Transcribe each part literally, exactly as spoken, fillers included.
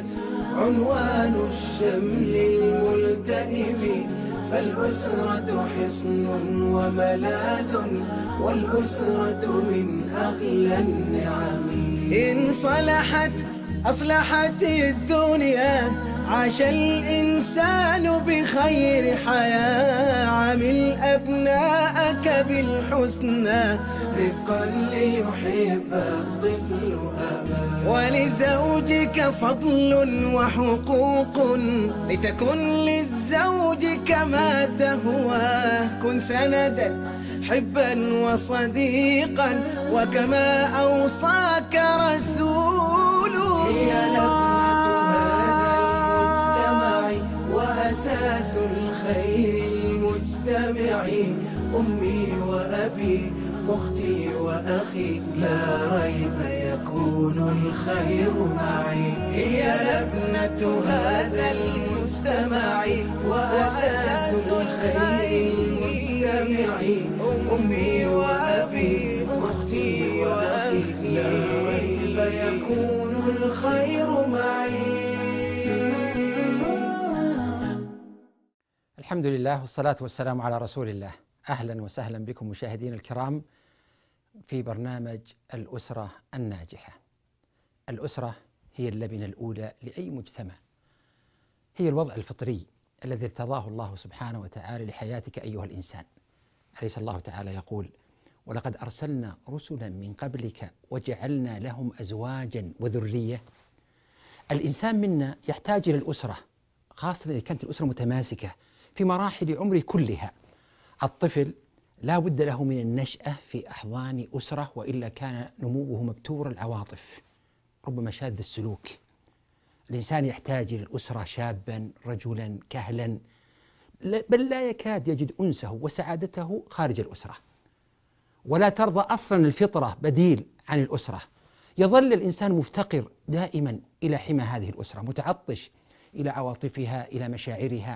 بنيت عنوان الشمل الملتئم، فالأسرة حصن وملاذ، والأسرة من أغلى النعم. إن صلحت أصلحت الدنيا، عاش الإنسان بخير حياة. عامل أبناءك بالحسنى، رفقا ليحب الطفل أباه. ولزوجك فضل وحقوق، لتكن للزوج كما تهواه. كن سندا حبا وصديقا، وكما أوصاك رسول الله. وأساس الخير المجتمع، أمي وأبي أختي وأخي، لا ريب يكون الخير معي. هي لبنة هذا المجتمع، وأساس الخير المجتمع، أمي وأبي أختي وأخي، لا ريب يكون الخير معي. الحمد لله والصلاة والسلام على رسول الله. أهلا وسهلا بكم مشاهدين الكرام في برنامج الأسرة الناجحة. الأسرة هي اللبنة الأولى لأي مجتمع، هي الوضع الفطري الذي ارتضاه الله سبحانه وتعالى لحياتك أيها الإنسان. أليس الله تعالى يقول: ولقد أرسلنا رسلا من قبلك وجعلنا لهم أزواجا وذرية. الإنسان منا يحتاج إلى الأسرة، خاصة إذا كانت الأسرة متماسكة في مراحل عمره كلها. الطفل لا بد له من النشأة في أحضان أسرة، وإلا كان نموه مبتور العواطف، ربما شاذ السلوك. الإنسان يحتاج إلى الأسرة شابا رجلا كهلا، بل لا يكاد يجد أنسه وسعادته خارج الأسرة، ولا ترضى أصلا الفطرة بديل عن الأسرة. يظل الإنسان مفتقر دائما إلى حمى هذه الأسرة، متعطش إلى عواطفها، إلى مشاعرها.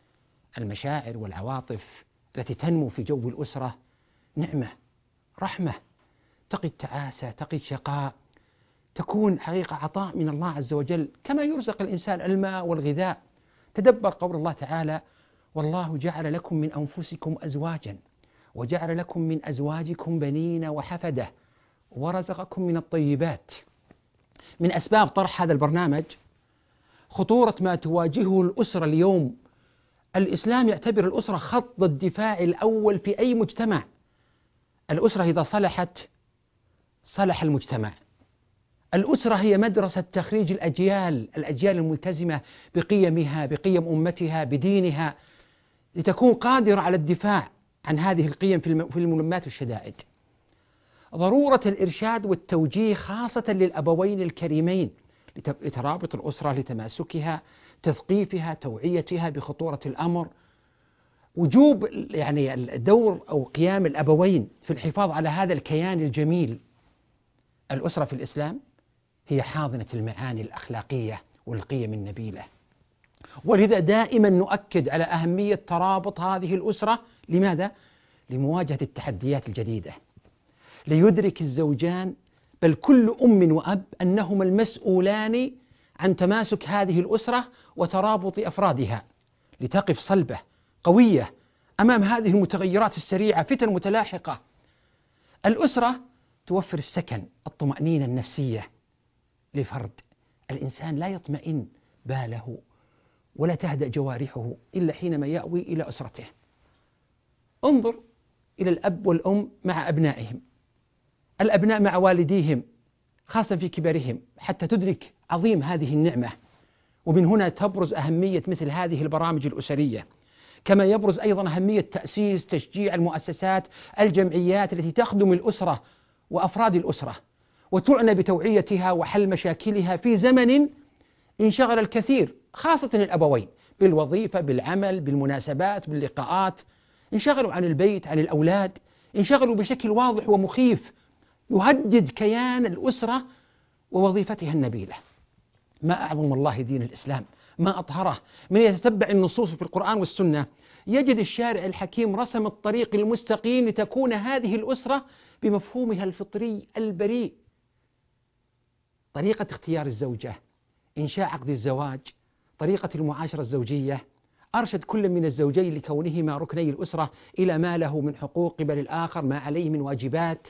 المشاعر والعواطف التي تنمو في جو الأسرة نعمة، رحمة، تقي التعاسة، تقي الشقاء، تكون حقيقة عطاء من الله عز وجل، كما يرزق الإنسان الماء والغذاء. تدبر قول الله تعالى: والله جعل لكم من أنفسكم أزواجا، وجعل لكم من أزواجكم بنين وحفدة، ورزقكم من الطيبات. من أسباب طرح هذا البرنامج خطورة ما تواجهه الأسرة اليوم. الإسلام يعتبر الأسرة خط الدفاع الأول في أي مجتمع. الأسرة إذا صلحت صلح المجتمع. الأسرة هي مدرسة تخريج الأجيال، الأجيال الملتزمة بقيمها، بقيم أمتها، بدينها، لتكون قادرة على الدفاع عن هذه القيم في الملمات والشدائد. ضرورة الإرشاد والتوجيه خاصة للأبوين الكريمين لترابط الأسرة، لتماسكها، تثقيفها، توعيتها بخطورة الأمر. وجوب يعني الدور أو قيام الأبوين في الحفاظ على هذا الكيان الجميل. الأسرة في الإسلام هي حاضنة المعاني الأخلاقية والقيم النبيلة، ولذا دائما نؤكد على أهمية ترابط هذه الأسرة. لماذا؟ لمواجهة التحديات الجديدة، ليدرك الزوجان بل كل أم وأب أنهما المسؤولان عن تماسك هذه الأسرة وترابط أفرادها، لتقف صلبة قوية أمام هذه المتغيرات السريعة، فتن متلاحقة. الأسرة توفر السكن، الطمأنينة النفسية للفرد. الإنسان لا يطمئن باله ولا تهدأ جوارحه إلا حينما يأوي إلى أسرته. انظر إلى الأب والأم مع أبنائهم، الأبناء مع والديهم خاصة في كبرهم، حتى تدرك عظيم هذه النعمة. ومن هنا تبرز أهمية مثل هذه البرامج الأسرية، كما يبرز أيضا أهمية تأسيس تشجيع المؤسسات، الجمعيات التي تخدم الأسرة وأفراد الأسرة، وتعنى بتوعيتها وحل مشاكلها في زمن انشغل الكثير خاصة الأبوين بالوظيفة، بالعمل، بالمناسبات، باللقاءات، انشغلوا عن البيت، عن الأولاد، انشغلوا بشكل واضح ومخيف يهدد كيان الأسرة ووظيفتها النبيلة. ما أعظم الله دين الإسلام، ما أطهره. من يتتبع النصوص في القرآن والسنة يجد الشارع الحكيم رسم الطريق المستقيم لتكون هذه الأسرة بمفهومها الفطري البريء. طريقة اختيار الزوجة، إنشاء عقد الزواج، طريقة المعاشرة الزوجية، أرشد كل من الزوجين لكونهما ركني الأسرة إلى ما له من حقوق قبل الآخر، ما عليه من واجبات،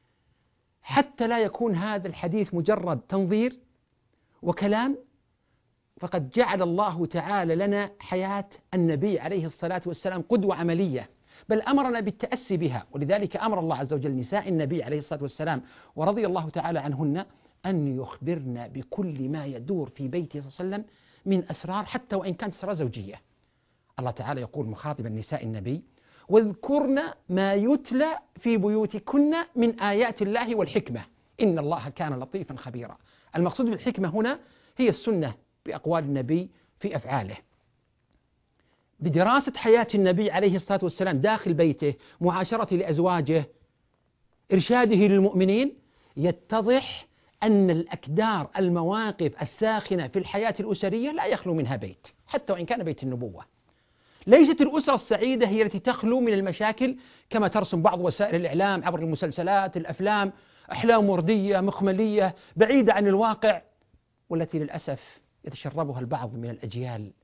حتى لا يكون هذا الحديث مجرد تنظير وكلام. فقد جعل الله تعالى لنا حياة النبي عليه الصلاة والسلام قدوة عملية، بل أمرنا بالتأسي بها. ولذلك أمر الله عز وجل نساء النبي عليه الصلاة والسلام ورضي الله تعالى عنهن أن يخبرن بكل ما يدور في بيته صلى الله عليه وسلم من أسرار، حتى وإن كانت أسرار زوجية. الله تعالى يقول مخاطبا نساء النبي: واذكرن ما يتلى في بيوتكن من آيات الله والحكمة إن الله كان لطيفا خبيرا. المقصود بالحكمة هنا هي السنة بأقوال النبي في أفعاله. بدراسة حياة النبي عليه الصلاة والسلام داخل بيته، معاشرته لأزواجه، إرشاده للمؤمنين، يتضح أن الأكدار، المواقف الساخنة في الحياة الأسرية لا يخلو منها بيت، حتى وإن كان بيت النبوة. ليست الأسرة السعيدة هي التي تخلو من المشاكل كما ترسم بعض وسائل الإعلام عبر المسلسلات، الأفلام، أحلام وردية مخملية بعيدة عن الواقع، والتي للأسف يتشربها البعض من الأجيال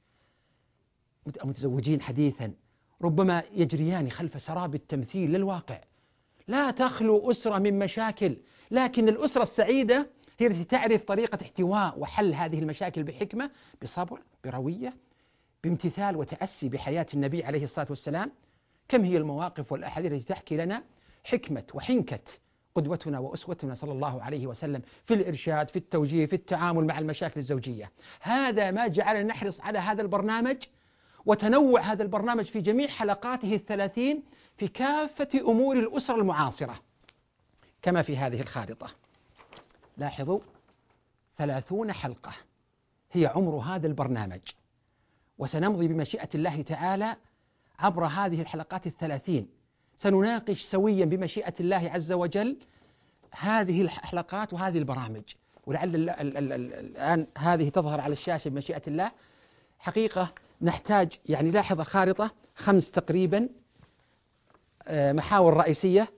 المتزوجين حديثا، ربما يجريان خلف سراب التمثيل للواقع. لا تخلو أسرة من مشاكل، لكن الأسرة السعيدة هي التي تعرف طريقة احتواء وحل هذه المشاكل بحكمة، بصبر، بروية، بامتثال وتأسي بحياة النبي عليه الصلاة والسلام. كم هي المواقف والأحاديث التي تحكي لنا حكمة وحنكة قدوتنا وأسوتنا صلى الله عليه وسلم في الإرشاد، في التوجيه، في التعامل مع المشاكل الزوجية. هذا ما جعلنا نحرص على هذا البرنامج وتنوع هذا البرنامج في جميع حلقاته الثلاثين في كافة أمور الأسرة المعاصرة كما في هذه الخارطة. لاحظوا، ثلاثون حلقة هي عمر هذا البرنامج، وسنمضي بمشيئة الله تعالى عبر هذه الحلقات الثلاثين. سنناقش سويا بمشيئة الله عز وجل هذه الحلقات وهذه البرامج، ولعل الآن هذه تظهر على الشاشة بمشيئة الله. حقيقة نحتاج، يعني لاحظ الخارطة، خمس تقريبا محاور رئيسية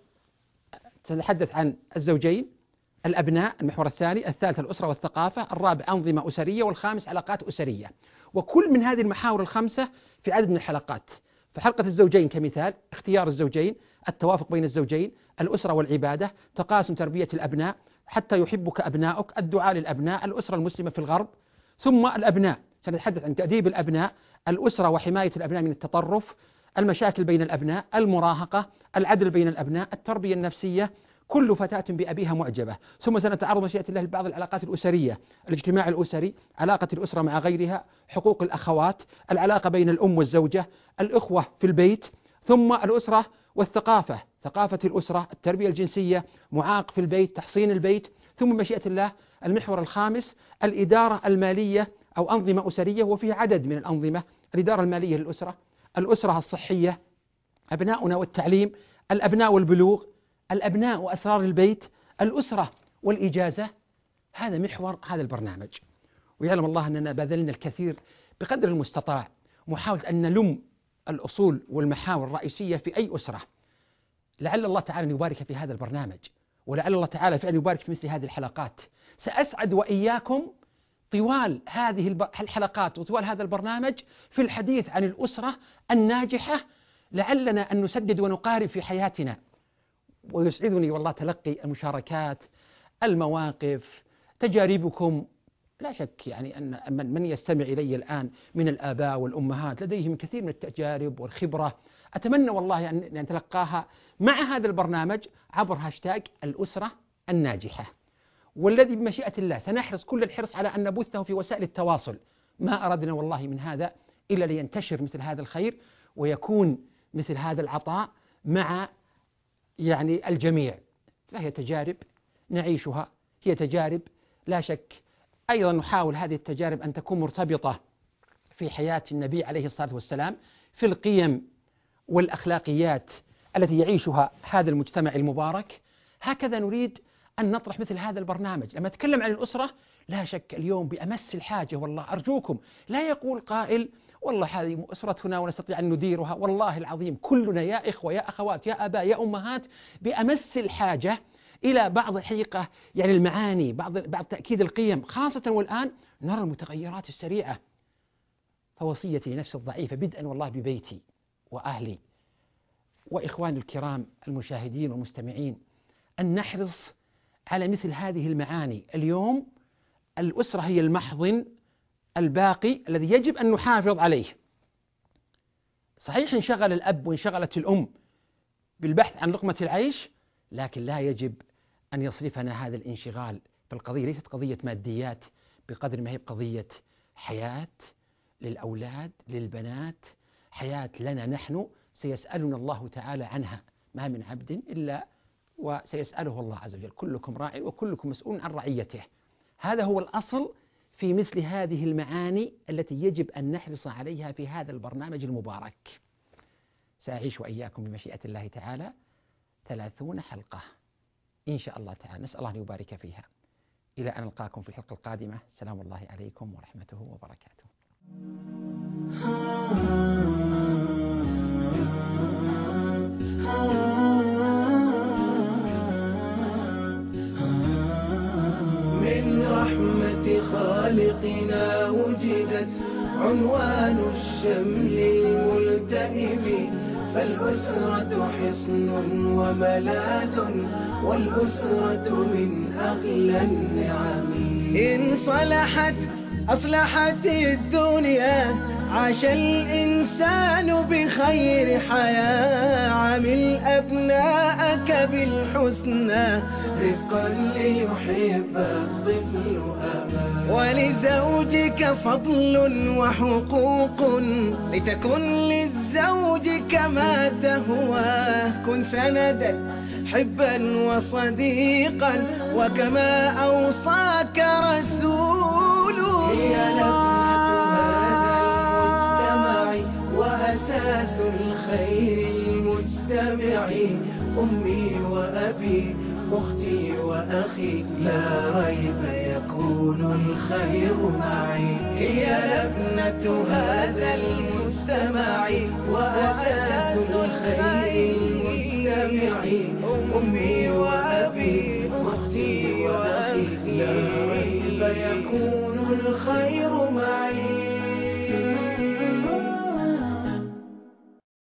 تتحدث عن الزوجين، الأبناء المحور الثاني، الثالث الأسرة والثقافة، الرابع أنظمة أسرية، والخامس علاقات أسرية. وكل من هذه المحاور الخمسة في عدد من الحلقات. فحلقة الزوجين كمثال: اختيار الزوجين، التوافق بين الزوجين، الأسرة والعبادة، تقاسم تربية الأبناء حتى يحبك أبناؤك، الدعاء للأبناء، الأسرة المسلمة في الغرب. ثم الأبناء، سنتحدث عن تأديب الأبناء، الأسرة وحماية الأبناء من التطرف، المشاكل بين الأبناء، المراهقة، العدل بين الأبناء، التربية النفسية، كل فتاة بأبيها معجبة. ثم سنتعرض مشيئة الله لبعض العلاقات الأسرية، الاجتماع الأسري، علاقة الأسرة مع غيرها، حقوق الأخوات، العلاقة بين الأم والزوجة، الأخوة في البيت. ثم الأسرة والثقافة، ثقافة الأسرة، التربية الجنسية، معاق في البيت، تحصين البيت. ثم مشيئة الله المحور الخامس: الإدارة المالية أو أنظمة أسرية، وفيه عدد من الأنظمة: الإدارة المالية للأسرة، الأسرة الصحية، أبناؤنا والتعليم، الأبناء والبلوغ، الأبناء وأسرار البيت، الأسرة والإجازة. هذا محور هذا البرنامج. ويعلم الله أننا بذلنا الكثير بقدر المستطاع محاولة أن نلم الأصول والمحاور الرئيسية في أي أسرة. لعل الله تعالى أن يبارك في هذا البرنامج، ولعل الله تعالى فعلا يبارك في مثل هذه الحلقات. سأسعد وإياكم طوال هذه الحلقات وطوال هذا البرنامج في الحديث عن الأسرة الناجحة، لعلنا أن نسدد ونقارب في حياتنا. ويسعدني والله تلقي المشاركات، المواقف، تجاربكم. لا شك يعني أن من يستمع إلي الآن من الآباء والأمهات لديهم كثير من التجارب والخبرة. أتمنى والله أن نتلقاها مع هذا البرنامج عبر هاشتاج الأسرة الناجحة، والذي بمشيئة الله سنحرص كل الحرص على أن نبثه في وسائل التواصل. ما أردنا والله من هذا إلا لينتشر مثل هذا الخير ويكون مثل هذا العطاء مع يعني الجميع. فهي تجارب نعيشها، هي تجارب لا شك. أيضا نحاول هذه التجارب أن تكون مرتبطة في حياة النبي عليه الصلاة والسلام، في القيم والأخلاقيات التي يعيشها هذا المجتمع المبارك. هكذا نريد أن نطرح مثل هذا البرنامج. لما أتكلم عن الأسرة لا شك اليوم بأمس الحاجة، والله أرجوكم لا يقول قائل والله هذه أسرتنا ونستطيع أن نديرها. والله العظيم كلنا يا إخوة يا أخوات يا آباء يا أمهات بأمس الحاجة إلى بعض الحقيقة يعني المعاني، بعض بعض تأكيد القيم، خاصة والآن نرى المتغيرات السريعة. فوصيتي لنفسي الضعيفة بدءا والله ببيتي وأهلي وإخواني الكرام المشاهدين والمستمعين أن نحرص على مثل هذه المعاني. اليوم الأسرة هي المحضن الباقي الذي يجب أن نحافظ عليه. صحيح انشغل الأب وانشغلت الأم بالبحث عن لقمة العيش، لكن لا يجب أن يصرفنا هذا الانشغال. فالقضية ليست قضية ماديات بقدر ما هي قضية حياة للأولاد للبنات، حياة لنا نحن سيسألنا الله تعالى عنها، ما من عبد إلا وسيسأله الله عز وجل، كلكم راع وكلكم مسؤول عن رعيته. هذا هو الأصل في مثل هذه المعاني التي يجب أن نحرص عليها في هذا البرنامج المبارك. سأعيش وإياكم بمشيئة الله تعالى ثلاثون حلقة إن شاء الله تعالى، نسأل الله أن يبارك فيها. إلى أن نلقاكم في الحلقة القادمة، سلام الله عليكم ورحمته وبركاته. من رحمة خالقنا وجدت عنوان الشمل الملتئم، فالأسرة حصن وملاذ، والأسرة من أغلى النعم. إن صلحت أصلحت الدنيا، عاش الإنسان بخير حياة. عامل أبناءك بالحسنى رفقا ليحب الطفل أباه، ولزوجك فضل وحقوق لتكن للزوج كما تهواه. كن سندا حبا وصديقا وكما أوصاك رسوله. هي لبنة هذا المجتمع وأساس الخير المجتمع، أمي وأبي أختي وأخي لا ريب يكون الخير معي. هي لبنة هذا المجتمع وأساس الخير المجتمع، أمي وأبي أختي وأخي لا ريب يكون الخير معي.